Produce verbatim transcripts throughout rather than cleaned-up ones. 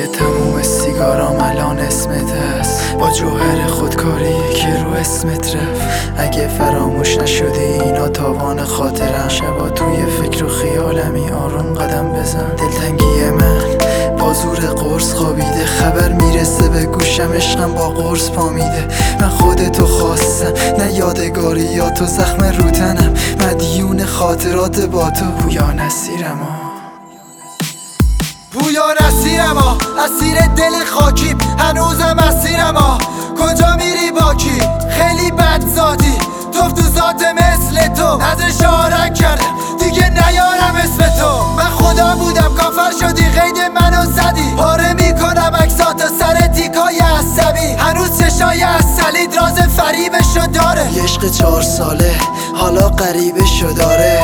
دیگه تموم سیگارام الان اسمت هست، با جوهر خودکاری که رو اسمت رفت. اگه فراموش نشدی اینا تاوان خاطرم، شبا توی فکر و خیالمی آروم قدم بزن. دلتنگی من با زور قرص خوابیده، خبر میرسه به گوشم عشقم با قرص پامیده. من خودتو خواستم نه یادگاریات و زخم رو تنم، مدیون خاطرات با تو. پویا نصیرم ها پویا نصیرم ها اسیر دل خاکیم، هنوزم اسیرم ها. کجا میری با کی؟ خیلی بد ذاتی، توف تو ذات مثل تو نظر شارک کردم دیگه نیارم اسم تو. من خدا بودم کافر شدی قید منو زدی، پاره میکنم عکساتو سر تیکای عصبی. هنوز چشای اصلیت راز فریبشو داره، یه عشق چهار ساله حالا غریبشو داره.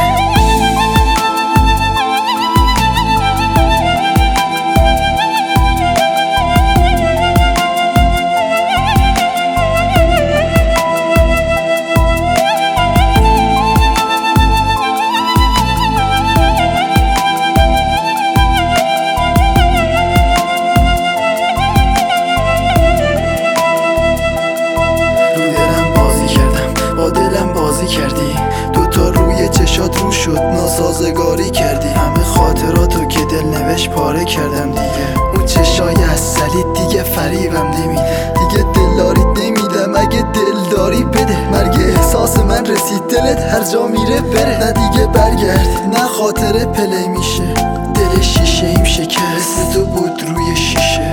کردی دوتا روی چشات رو شد ناسازگاری کردی، همه خاطراتو که دل نوشت پاره کردم دیگه. اون چشای اصلی دیگه فریبم نمیده، دیگه دلداری نمیدم اگه دلداری بده. مرگ احساس من رسید دلت هر جا میره بره، نه دیگه برگرد نه خاطره پلی میشه. دل شیشه ایم شکست تو بود روی شیشه.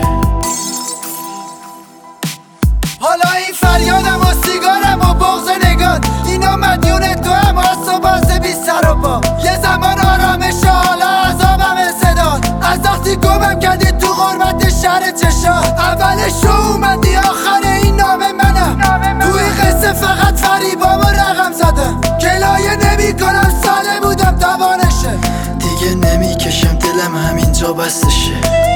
حالا این فریادم و سیگارم و بغض نگات، اینا مدیون تو هم هست و بازه بی سر و با. یه زمان آرامش حالا عذابم صدات، از وقتی گمم کردی تو غربت شهر چشات. اولش رو اومدی آخر این نام منم، توی قصه فقط فریبام و رقم زدم. کلایه نمی کنم ساله بودم توانشه، دیگه نمیکشم دلم همینجا بستشه.